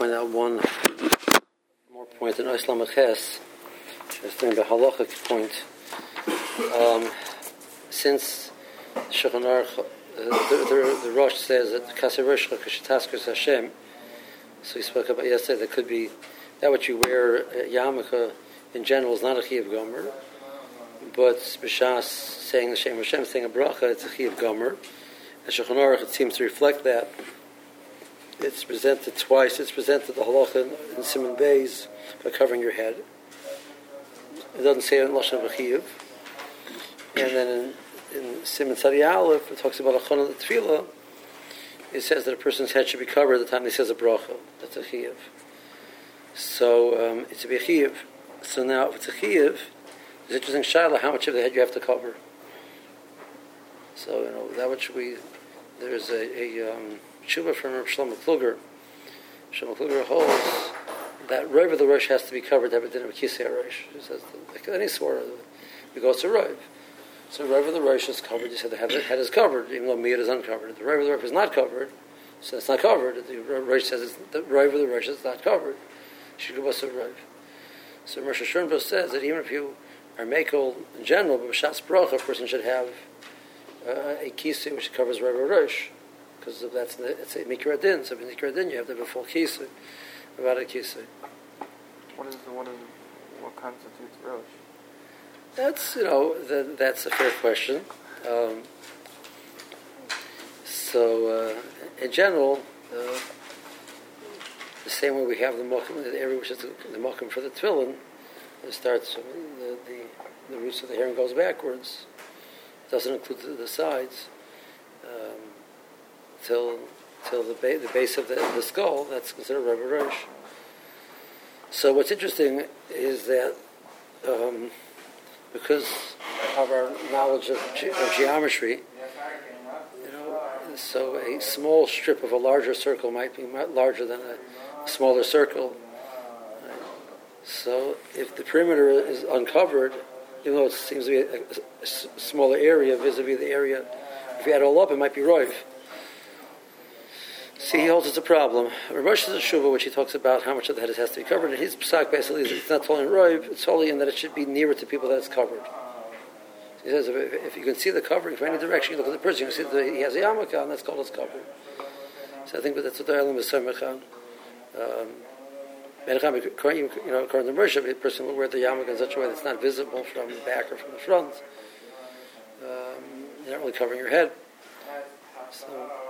point out one more point in Islam Ches. Just doing the halachic point. Since Shulchan Aruch, the Rosh says that Kasei Roshcha K'shetaskos Hashem. So we spoke about yesterday. That could be that what you wear yarmulke in general is not a chiyuv gomer, but b'shas saying the Shem Hashem, saying a bracha, it's a chiyuv gomer. And Shulchan Aruch, it seems to reflect that. It's presented twice. It's presented the halacha in Siman Beis by covering your head. It doesn't say it in Lashon of a chiyuv. And then in Siman Tzadi Aleph, it talks about a chana the tefillah. It says that a person's head should be covered at the time he says a bracha. That's a chiyuv. So it's a chiyuv. So now, if it's a chiyuv, it's interesting shaila how much of the head you have to cover. So that which there's a tshuva from Rav Shlomo Kluger. Shlomo Kluger holds that Rav of the Rosh has to be covered to have a din of a kisei Rosh. He says like any swara, it goes to Rav. So Rav of the Rosh is covered. He said the head is covered, even though Miyad is uncovered. If the Rav of the Rosh is not covered, so it's not covered. The Rosh says the Rav of the Rosh is not covered. Should go to Rav. So Rosh Hashanah says that even if you are mekel in general, but b'shas bracha, a person should have a kisei which covers Rav of the Rosh, because it's a mikra din. So in mikra din you have to have a full kisei about a kisei. What constitutes Rosh? That's that's a fair question. In general, the same way we have the mokum, the area which is the mokum for the tefillin, it starts from the roots of the hair and goes backwards. It doesn't include the sides till the base of the skull. That's considered Rav Rosh. So what's interesting is that because of our knowledge of geometry, so a small strip of a larger circle might be larger than a smaller circle. So if the perimeter is uncovered, even though it seems to be a smaller area vis-a-vis the area, if you add it all up, it might be roiv. See, he holds it's a problem. Ramesh is a shuvah, which he talks about how much of the head has to be covered, and his psak basically is it's not totally in roiv, it's totally in that it should be nearer to people that it's covered. He says if you can see the covering from any direction, you look at the person, you can see that he has a yarmulke on, that's called his covering. So I think that's what the Eilim is saying. According to Moshe, a person will wear the yarmulke in such a way that it's not visible from the back or from the front. You're not really covering your head. So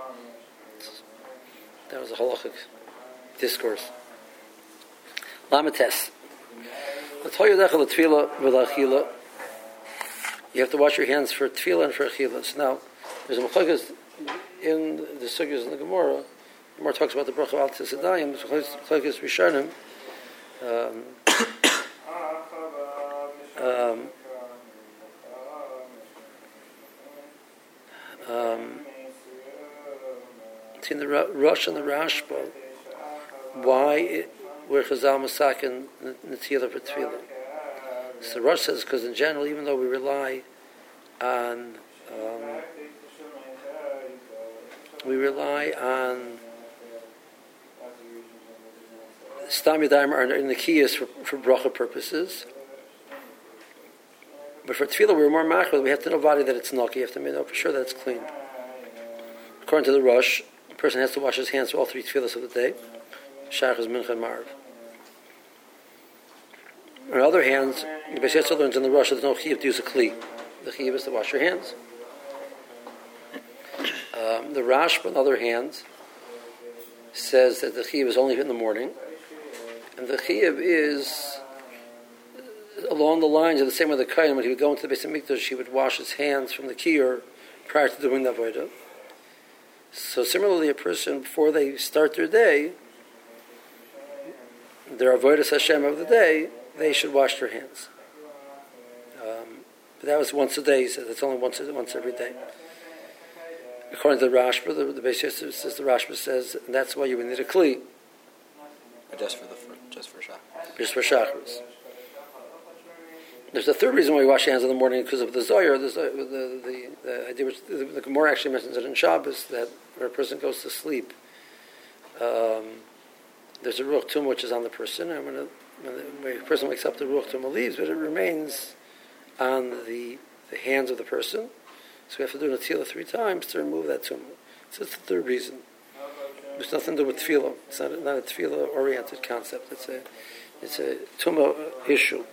that was a halachic discourse. Lamates. You have to wash your hands for tefillah and for achila. So now, there's a machlokes in the sugyas in the Gemara. The Gemara talks about the bracha al tzesadayim. There's machlokes rishonim. Between the Rosh and the Rashba, where Chazal Masak and Netzilah for tefillah. So Rosh says because in general, even though we rely on Stam Yadayim are in the kiyas for bracha purposes, but for tefillah we're more machmir. We have to know that it's naki. You have to know for sure that it's clean. According to the Rosh, a person has to wash his hands for all three tefillahs of the day: Shachas, Mincha, and Marav. On the other hand, the Beis Yosef learns in the Rosh that there's no chiyuv to use a kli. The chiyuv is to wash your hands. The Rashba, on the other hand, says that the chiyuv is only in the morning, and the chiyuv is along the lines of the same way the kohen, when he would go into the Beis Hamikdash, he would wash his hands from the kiyur prior to doing the avodah. So similarly, a person before they start their day, their avodas Hashem of the day, they should wash their hands. But that was once a day. He said it's only once every day. According to the Rashba, the Beis Yosef says the Rashba says, and that's why you would need a kli. Just for Shacharis. Just for Shacharis. There's a third reason why we wash your hands in the morning because of the Zohar. The idea which the Gemara actually mentions it in Shabbos that when a person goes to sleep, there's a ruach tumah which is on the person, and when the person wakes up, the ruach tumah leaves, but it remains on the hands of the person. So we have to do Natila 3 times to remove that tumah. So that's the third reason. There's nothing to do with tefillah. It's not a tefillah-oriented concept. It's a tumah issue.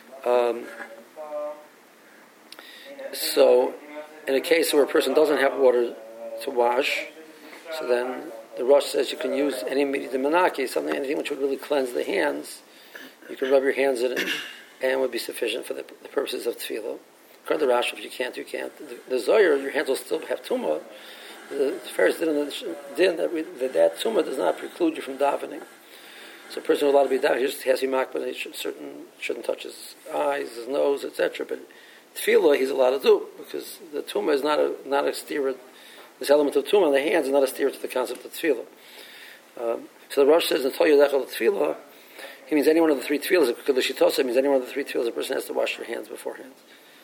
So, in a case where a person doesn't have water to wash, so then the Rosh says you can use any midiyah manaki, anything which would really cleanse the hands. You can rub your hands in it, and it would be sufficient for the purposes of tefillah. According to Rashi, if you can't, you can't. The Zohar, your hands will still have tumah. The first din that tumah does not preclude you from davening. So a person is allowed to be davening. He just has to be makbid, but he shouldn't touch his eyes, his nose, etc. But tefillah he's allowed to do, because the tumah is not a stira. This element of tumah on the hands is not a stira to the concept of tefillah. So the Rosh says, "Until you dechel tefillah," he means any one of the 3 tefillahs. It means any one of the 3 tefillahs. A person has to wash their hands beforehand.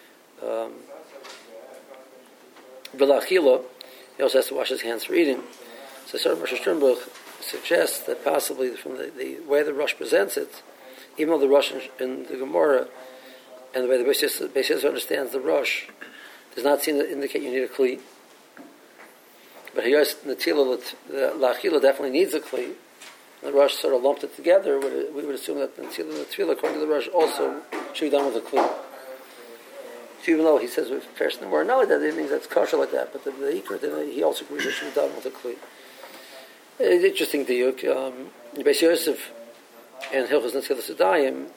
V'la'achila, he also has to wash his hands for eating. So Sar Rosh Sternbuch suggests that possibly from the way the Rosh presents it, even though the Rosh in the Gemara and the way the Beis Yosef understands the Rosh does not seem to indicate you need a kli. But Natila L'achila definitely needs a kli. The Rosh sort of lumped it together. We would assume that Natila L'tefillah, according to the Rosh, also should be done with a kli. So even though he says with person the word, not like that, it means that's kosher like that. But the Ikar, he also agrees it should be done with a kli. It's interesting diuk. Beis Yosef and Hilchos Natila Sedayim.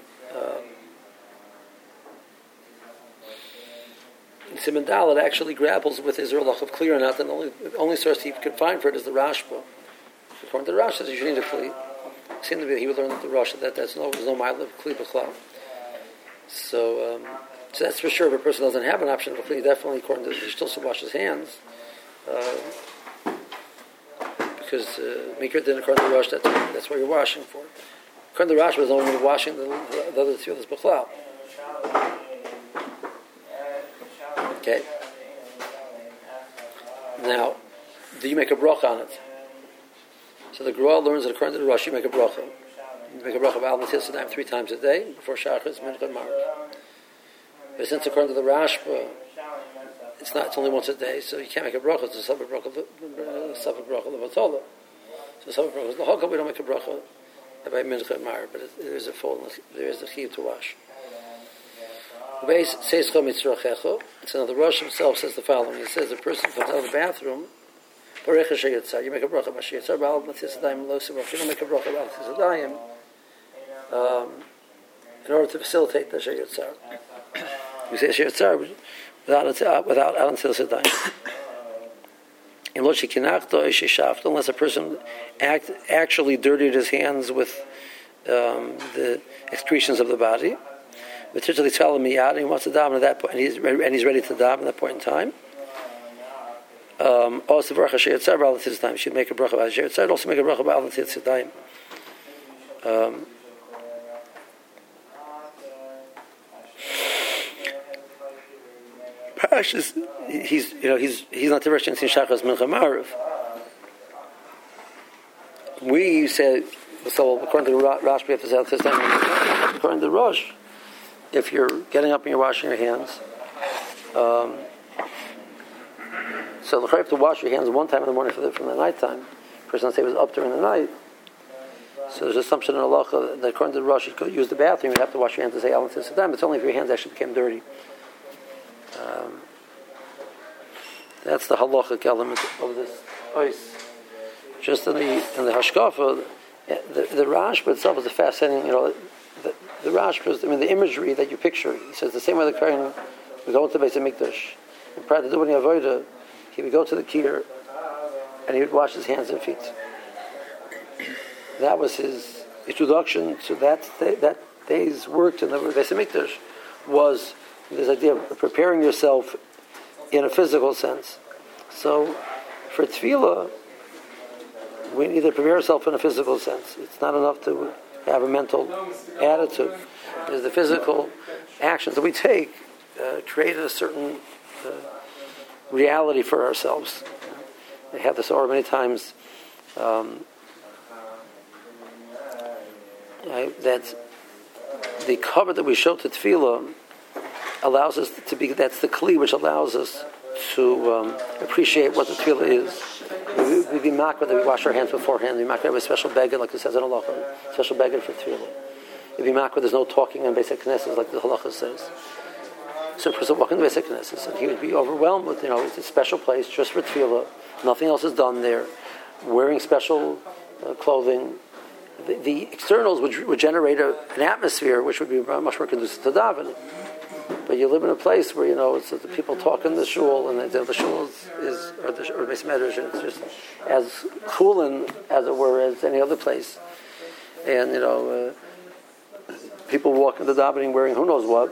Siman Dalet actually grapples with his Erlach of Kli or not, and the only source he could find for it is the Rashba. According to the Rash, says you should need a Kli. It seemed to be he would learn that the Rosh that there's no mile of Kli B'chlav. So that's for sure. If a person doesn't have an option of a Kli, definitely according to he still should wash his hands. Because Mikra didn't according to the Rosh, that's what you're washing for. According to the Rash, was only washing the other tefillas B'chlav. Okay. Now, do you make a bracha on it? So the Gruel learns that according to the Rosh, you make a bracha. You make a bracha of Al Natila Sedayim 3 times a day before Shachris, Mincha, and Mark. But since according to the Rashba, it's only once a day, so you can't make a bracha. It's a separate bracha of Batola. So separate bracha of the Hokah. We don't make a bracha by Mincha and Mark, but there is a chiyuv to wash. So now the Rosh himself says the following. He says the person comes out of the bathroom, you make a bracha b'ashir yitzar, ba'al Natila Sedayim lo sevach. You don't make a bracha ba'al Natila Sedayim in order to facilitate the Shir Yitzar. We say Shir Yitzar without Al Natila Sedayim. Unless a person actually dirtied his hands with the excretions of the body. And he wants to daven at that point, and he's ready to daven at that point in time. Also, should make a bracha about Shir Yitzar. Also, make a bracha about Natila Sedayim. Parashas, he's not the Rosh in Shachas Mincha Marav. We say so according to Rosh, we have to say this time. According to Rosh, if you're getting up and you're washing your hands, so the you have to wash your hands one time in the morning from the night time. The person say was up during the night. So there's an assumption in halacha that according to Rosh, you could use the bathroom. You have to wash your hands to say Al Natila Sedayim. It's only if your hands actually became dirty. That's the halachic element of this ois. Just in the hashkafa, the Rashba itself is a fascinating. The Rashba, the imagery that you picture. He says the same way the Kohen would go into Beis Hamikdash, and prior to doing the avodah, he would go to the kier, and he would wash his hands and feet. That was his introduction to that day's work in the Beis Hamikdash. Was this idea of preparing yourself in a physical sense. So, for tefillah, we need to prepare ourselves in a physical sense. It's not enough to have a mental attitude. There's the physical actions that we take create a certain reality for ourselves. I have this over many times. right, that the cover that we show to tefillah allows us to be, that's the kli which allows us to appreciate what the tefillah is. We be makbid that we wash our hands beforehand. We be makbid with a special beged, like it says in halacha, special beged for tefillah. We be makbid there's no talking on basic knesses, like the halacha says. So a person walking the basic knesses, and he would be overwhelmed with, it's a special place just for tefillah. Nothing else is done there. Wearing special clothing. The externals would generate an atmosphere which would be much more conducive to davening. But you live in a place where it's the people talk in the shul, and the shul or Beis Medrash, it's just as chulin, as it were, as any other place. And people walk into davening wearing who knows what.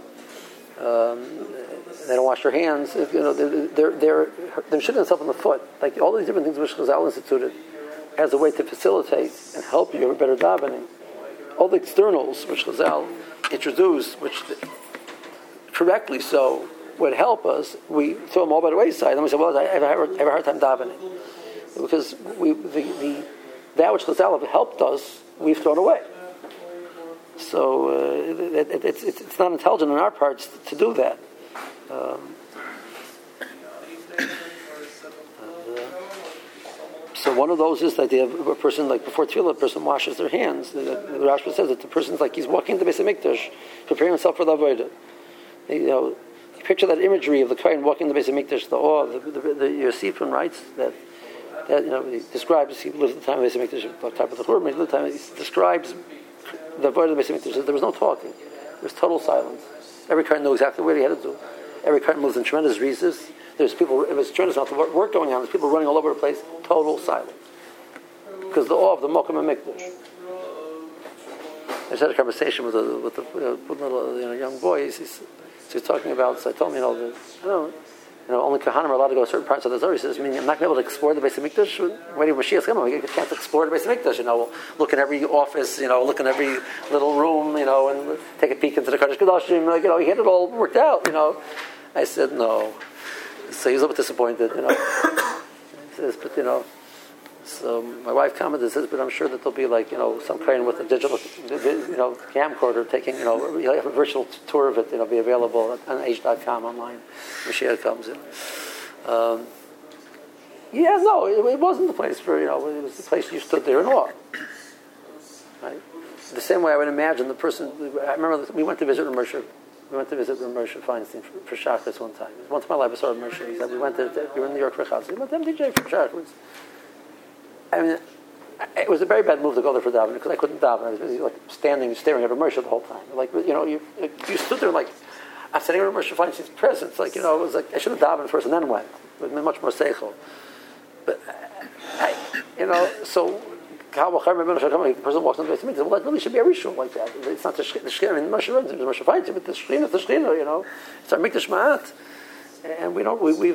They don't wash their hands. They're shooting themselves in the foot. Like all these different things which Chazal instituted as a way to facilitate and help you have a better davening. All the externals which Chazal introduced, which correctly so would help us, we throw them all by the wayside. And we say, well, I have a hard time davening. Because that which Chazal have helped us, we've thrown away. So it's not intelligent on our parts to do that. So one of those is the idea of a person, like before tefillah, a person washes their hands. The Rashba says that the person's like he's walking to the Beis HaMikdash, preparing himself for the avodah. You picture that imagery of the Kohen walking to the Beis HaMikdash, the awe. The Yosifim writes that he describes, he lived at the time of the Beis HaMikdash, the time of the Churban, he lived at the time, he describes the avodah of the Beis HaMikdash. There was no talking. There was total silence. Every Kohen knew exactly what he had to do. Every Kohen moves in tremendous reasons. There's people, it was tremendous amount of work going on. There's people running all over the place. Total silence. Because the awe of the Mokum HaMikdash. I just had a conversation with a little young boy. He's talking about, so I told him, only Kahanim are allowed to go to certain parts of the Zohar. He says, I'm not going to be able to explore the Beis HaMikdash. Waiting for Mashiach's coming. We can't explore the Beis HaMikdash. Look in every office, look in every little room, and take a peek into the Kodesh Kodashim. He had it all worked out, I said, no. So he was a little bit disappointed, He says, but, so my wife commented, says, but I'm sure that there'll be some kind with a digital, camcorder taking, you'll have a virtual tour of it, be available on H.com online. Mashiach comes in. It wasn't the place for, it was the place you stood there in awe. Right? The same way I would imagine the person, I remember we went to visit Moshe Feinstein for Shacharis one time. Once in my life I saw Moshe. He said, we were in New York for Chazal. We went to MTJ for Shacharis. I mean, it was a very bad move to go there for davening because I couldn't daven. I was busy standing, staring at Moshe the whole time. You stood there I'm sitting in Moshe Feinstein's presence. It was like I should have davened first and then went. It would have been much more seichel. But so the person walks into the Beis HaMikdash. Well, that really should be every shul like that. It's not the Shechina. I mean, Moshe runs into Moshe Feinstein, but the Shechina is the Shechina. It's our Mikdash Ma'at, and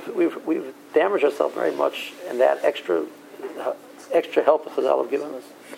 we've damaged ourselves very much in that extra help that Chazal have given us.